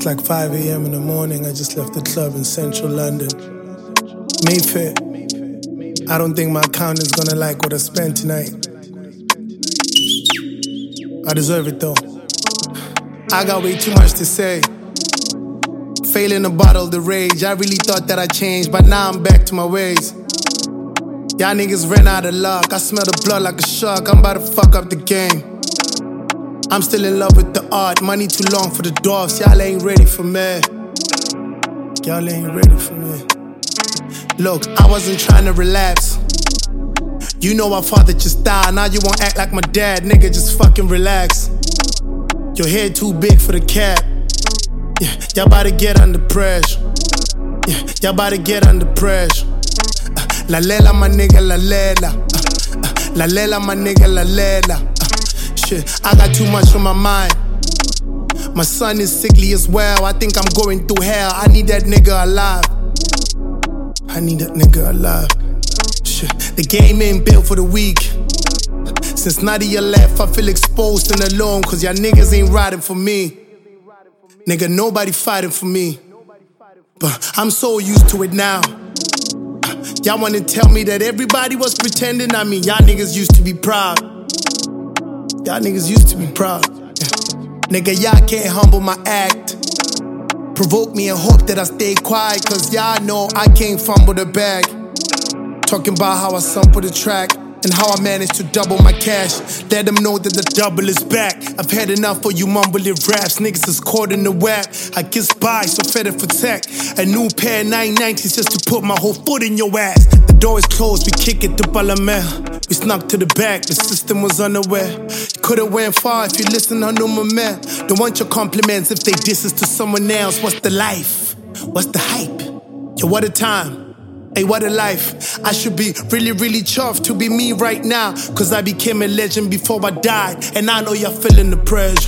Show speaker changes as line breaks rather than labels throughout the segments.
It's like 5 a.m. in the morning. I just left the club in central London. Mayfair. I don't think my accountant's gonna like what I spent tonight. I deserve it though. I got way too much to say. Failing to bottle the rage. I really thought that I changed, but now I'm back to my ways. Y'all niggas ran out of luck. I smell the blood like a shark. I'm about to fuck up the game. I'm still in love with the art. Money too long for the dwarfs. Y'all ain't ready for me. Y'all ain't ready for me. Look, I wasn't trying to relapse. You know my father just died. Now you won't act like my dad. Nigga, just fucking relax. Your head too big for the cap. Yeah, y'all about to get under pressure. Yeah, y'all about to get under pressure. La lela, my nigga, la lela. La lela, my nigga, la lela. Shit, I got too much on my mind. My son is sickly as well. I think I'm going through hell. I need that nigga alive. I need that nigga alive. Shit, the game ain't built for the weak. Since Nadia left, I feel exposed and alone, cause y'all niggas ain't riding for me. Nigga, nobody fighting for me. But I'm so used to it now. Y'all wanna tell me that everybody was pretending? I mean, y'all niggas used to be proud. Y'all niggas used to be proud. Nigga, y'all can't humble my act. Provoke me and hope that I stay quiet, cause y'all know I can't fumble the bag. Talking about how I sample the track and how I managed to double my cash. Let them know that the double is back. I've had enough for you mumbling raps. Niggas is caught in the web. I get by, so fed it for tech. A new pair of 990s just to put my whole foot in your ass. The door is closed, we kick it to Parliament. We snuck to the back, the system was unaware. You could've went far if you listened, I know my man. Don't want your compliments if they diss us to someone else. What's the life? What's the hype? Yo, what a time. Hey, what a life. I should be really, really chuffed to be me right now, cause I became a legend before I died. And I know y'all feeling the pressure.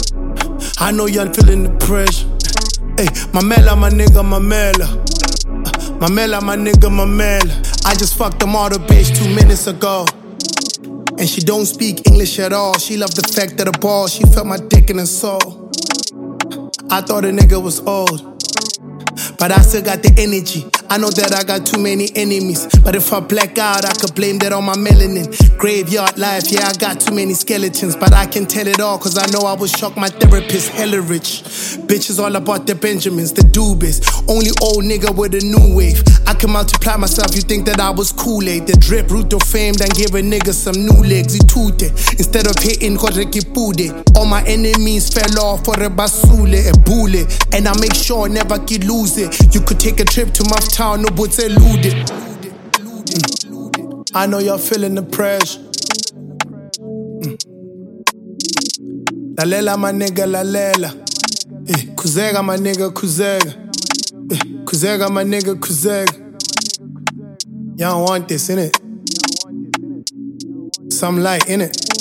I know y'all feeling the pressure. Hey, Mamela, my nigga, Mamela. Mamela, my nigga, Mamela. I just fucked them all the bitch 2 minutes ago. And she don't speak English at all. She loved the fact that the ball, she felt my dick in her soul. I thought a nigga was old, but I still got the energy. I know that I got too many enemies, but if I black out, I could blame that on my melanin. Graveyard life, yeah, I got too many skeletons, but I can tell it all, cause I know I would shock my therapist, hella rich. Bitches all about the Benjamins, the doobies. Only old nigga with a new wave. I can multiply myself, you think that I was Kool-Aid. The drip root of fame, then give a nigga some new legs, itute. Instead of hitting, korekipude. All my enemies fell off for a basule, a bullet. And I make sure I never get lose it. You could take a trip to my town, no but elude it. I know y'all feeling the pressure. La lela, my nigga, la lela. Kuzega, my nigga, kuzega. Kuzega, my nigga, kuzega. Y'all don't want this, innit? Some light, innit?